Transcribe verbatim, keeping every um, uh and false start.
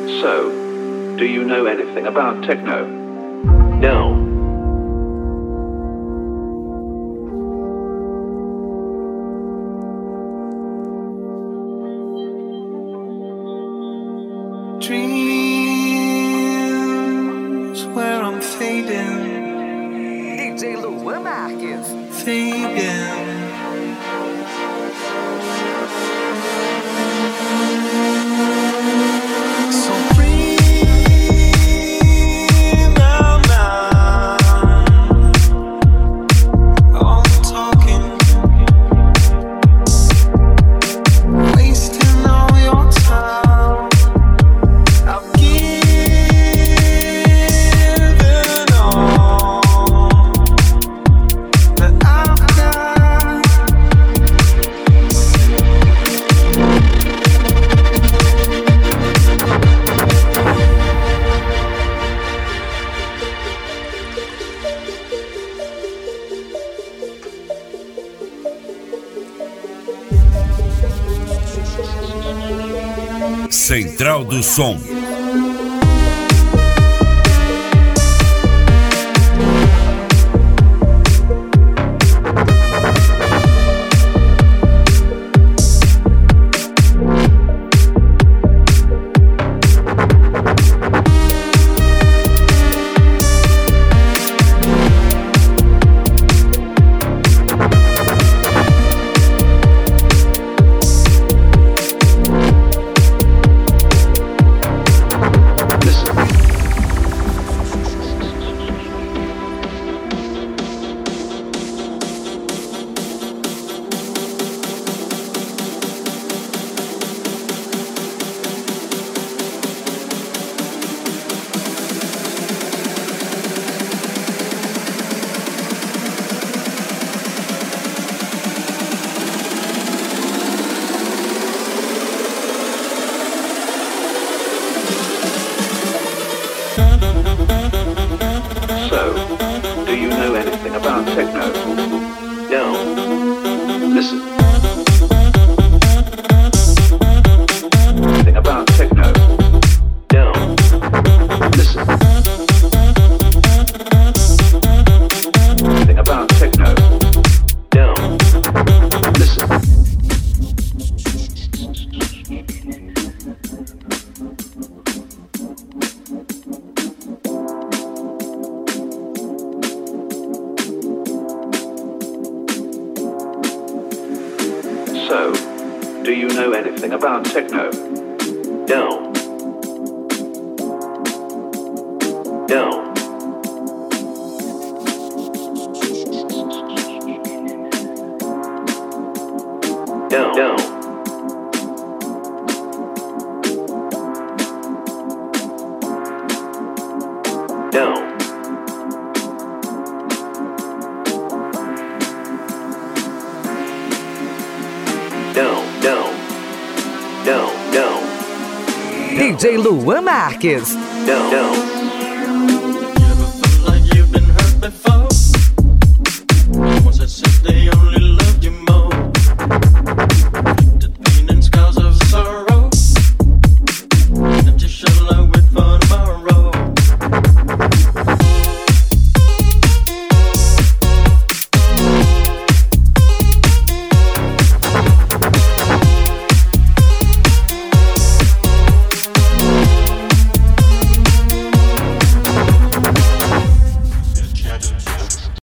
So, do you know anything about techno? No. Dreams where I'm fading. D J Luan Marques. Fading. So breathe now, now. All the talking, wasting all your time. I've given all that I've got. Central do Som. So, do you know anything about techno? No. Listen. Anything about techno? No. Listen. Anything about techno? No. Listen. So, do you know anything about techno? No. No. No. No. No. No, no, no, no. D J Luan Marques. No, no.